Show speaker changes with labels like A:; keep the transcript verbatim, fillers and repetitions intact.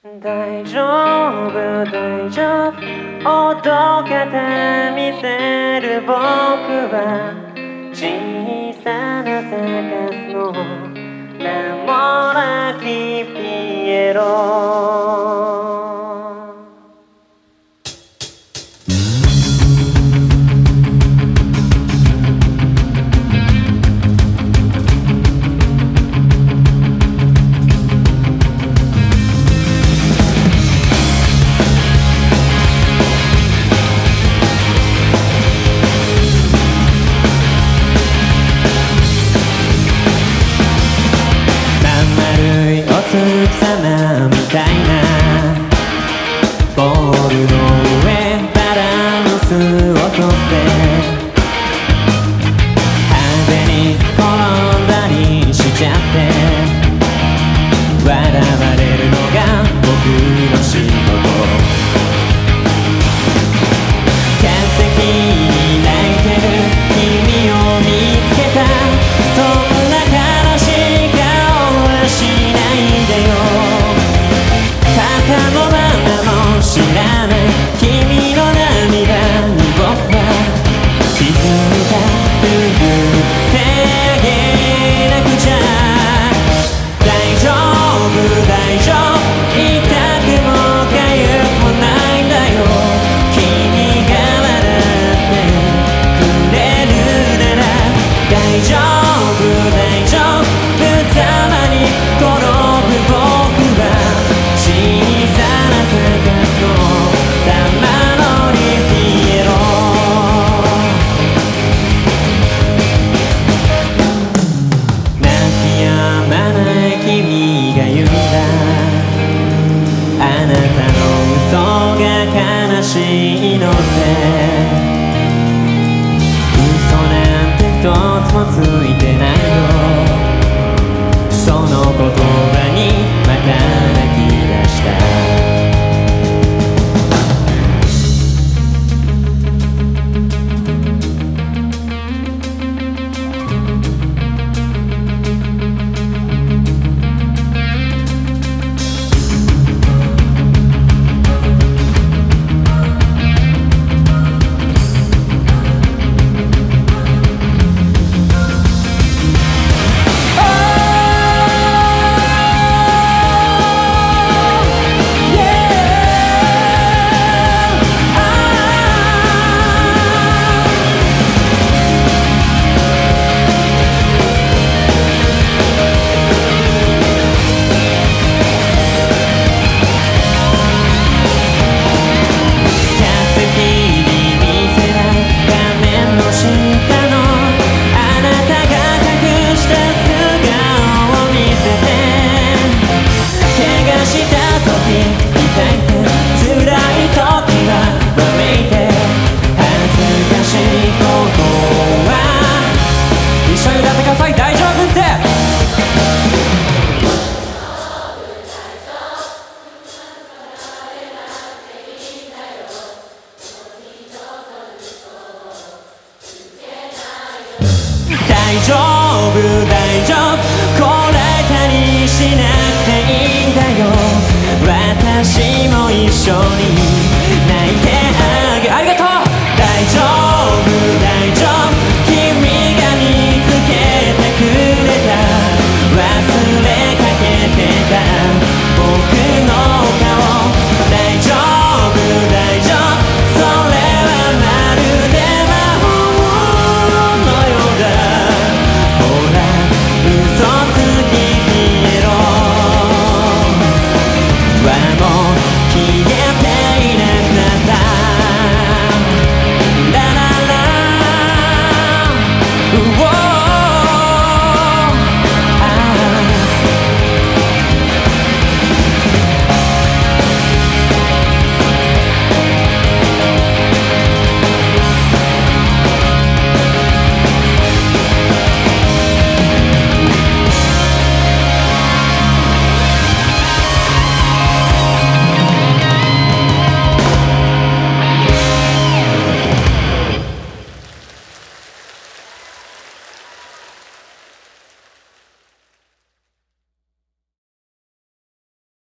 A: 大丈夫大丈夫おどけてみせる僕は小さなサカスの名もなきピエロ。奥様みたいなボールの上バランスをとって派手に転んだりしちゃって笑われるのが僕の仕事。客席に泣いてる君を見つけた。そんな悲しい顔はしないでよ。肩の花も知らない君の涙に僕は気づいた。拭ってあげなくちゃ。大丈夫大丈夫痛くも痒くもないんだよ。君が笑ってくれるなら大丈夫大丈夫。たまに転ぶ僕は小さなサカスの玉乗りピエロ。泣き止まない君が言うんだ。あなたの嘘が悲しいのって嘘なんて一つもついてない。